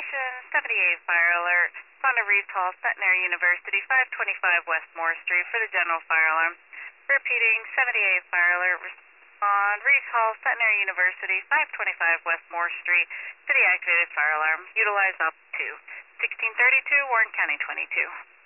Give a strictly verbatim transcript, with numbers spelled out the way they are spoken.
Attention, seventy-eight fire alert. Respond to Reeves Hall, Centenary University, five twenty-five West Moore Street for the general fire alarm. Repeating, seventy-eight fire alert. Respond Reeves Hall, Centenary University, five twenty-five West Moore Street for the activated fire alarm. Utilize up to sixteen thirty-two, Warren County twenty-two.